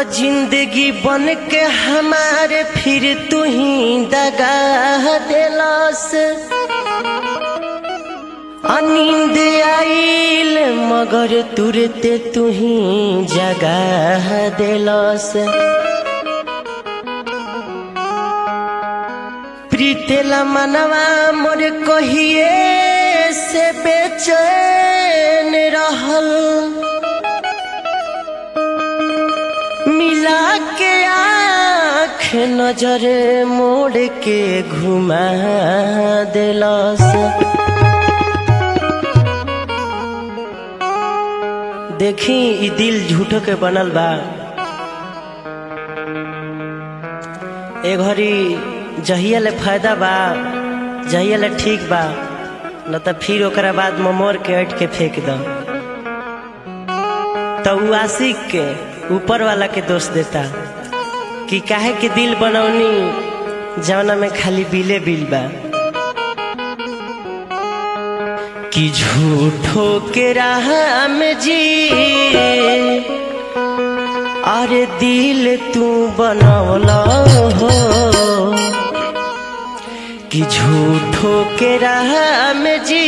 जिंदगी बन के हमारे फिर तू ही दगा दिलस। नींद आइल मगर तुरते तू ही जगा दिलस। प्रीतेला मनवा मोर कहिए से बेचैन रहल। मिला के आँख नजर मोड़ के घुमा दिलस। देखी ई दिल झूठो के बनल बा। ए घड़ी जहिया ले फायदा बा जहिया ले ठीक बा, न तो फिर ओकरा बाद मोर के हट के फेंक दो। तो उ आशिक के ऊपर वाला के दोष देता कि काहे के दिल बनौनी जवना में खाली बिले बिल बा। कि झूठो के राह में जी अरे दिल तू बनौला हो। कि झूठो के राह में जी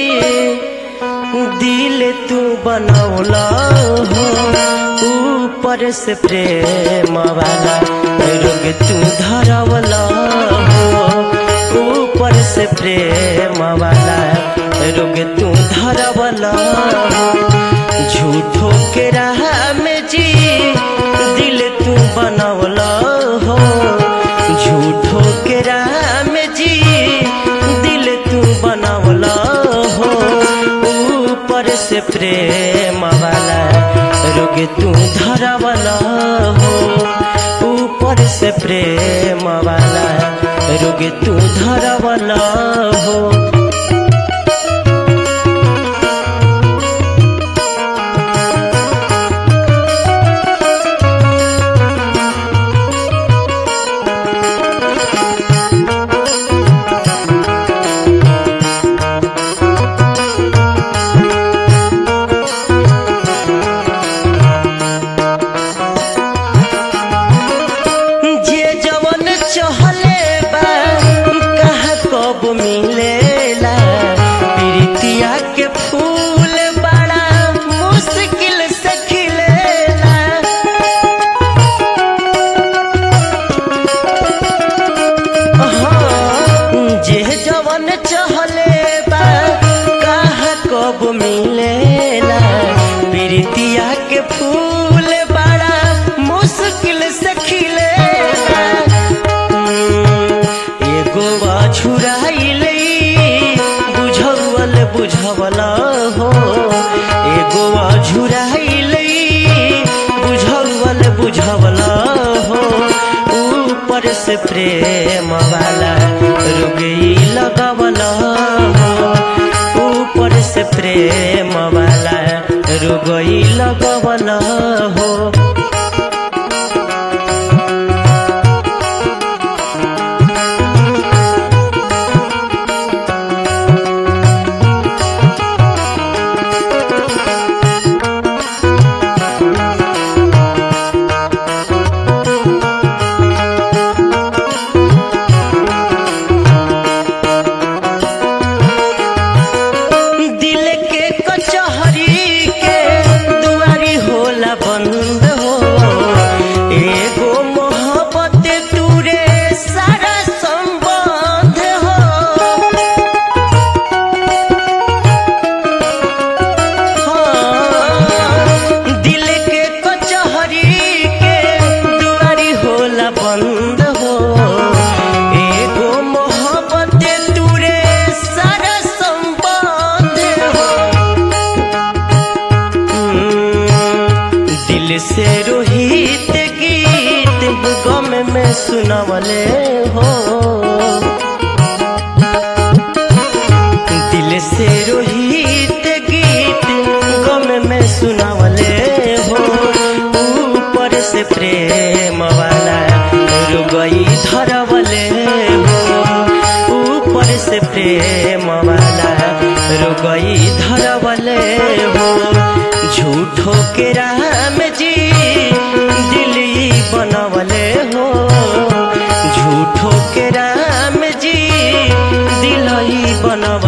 दिल तू बनौला हो। ऊपर से प्रेम वाला रोग तू धरवला हो। ऊपर से प्रेम वाला रोग तू धरवला हो। झूठो के राह में जी दिल तू बनौला हो। झूठो के राह में जी दिल तू बनौला हो। ऊपर से प्रेम वाला रोग तू धरवला हो। ऊपर से प्रेम वाला रोग तू धरवला हो। मिलेला प्रीतिया के फूल बड़ा मुश्किल से खिलेला। हाँ जे जवन चहले बा कहाँ कब मिलेला। प्रीतिया के फूल बड़ा मुश्किल से खिलेला। एगो छुराइल बुझवला हो। एगो झुराइल बुझवला हो। ऊपर से प्रेम वाला रुगई लगवला हो। ऊपर से प्रेम वाला रुगई लगवला हो। बंद हो एगो मोहब्बत तुरे सारा संबंध हो। हाँ, दिल के कचहरी के दुआरी होला बंद हो। एगो मोहब्बत तुरे सारा संबंध हो। दिल से रोहित गीत गम में सुनावले हो। दिल से रोहित गीत गम में सुनावले हो। ऊपर से प्रेम वाला रुगई धरवले हो। ऊपर से प्रेम वाला रुगई धरवले हो। झूठो के राह में जी दिल के राम जी दिलही बनवले